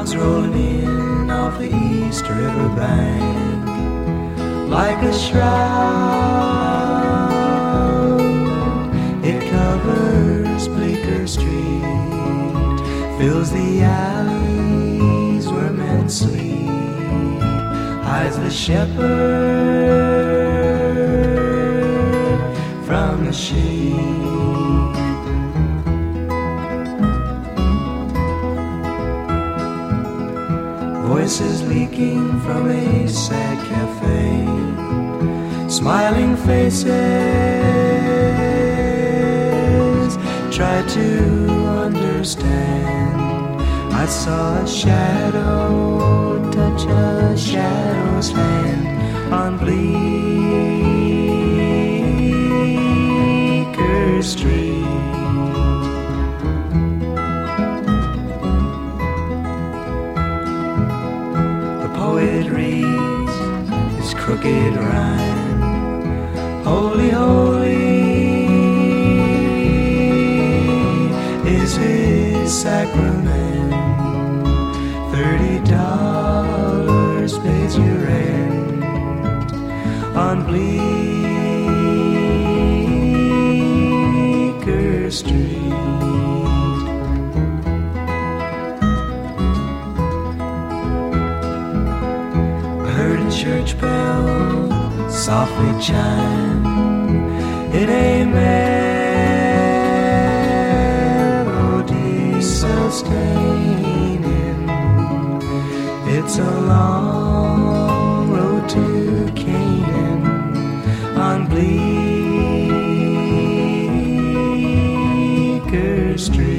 Logs rolling in off the East River bank like a shroud. It covers Bleecker Street, fills the alleys where men sleep, hides the shepherd from the sheep. Voices leaking from a sad cafe, smiling faces try to understand. I saw a shadow touch a shadow's hand on Bleecker Street. It reads his crooked rhyme, holy, holy is his sacrament. $30 pays your rent on Bleecker Street. Church bell softly chime, it a melody sustaining. It's a long road to Canaan on Bleecker Street.